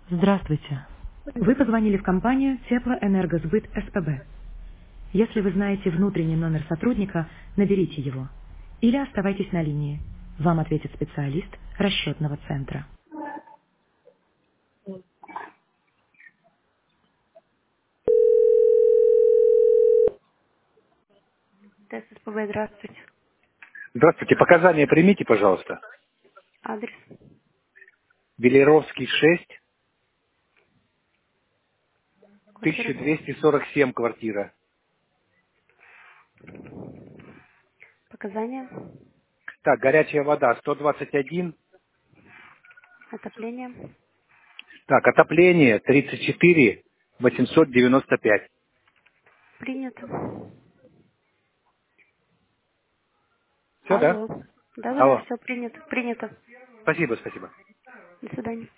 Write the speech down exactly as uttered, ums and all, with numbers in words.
Здравствуйте. Вы позвонили в компанию Теплоэнергосбыт СПБ. Если вы знаете внутренний номер сотрудника, наберите его. Или оставайтесь на линии. Вам ответит специалист расчетного центра. Тест СПБ, здравствуйте. Здравствуйте. Показания примите, пожалуйста. Адрес, Белеровский шесть, квартира, тысяча двести сорок семь квартира. показания, Так, горячая вода сто двадцать один. отопление. Так, отопление тридцать четыре восемьсот девяносто пять. Принято. Все, да? Алло. Да-да-да, Алло. все принято. Принято. Спасибо, спасибо. До свидания.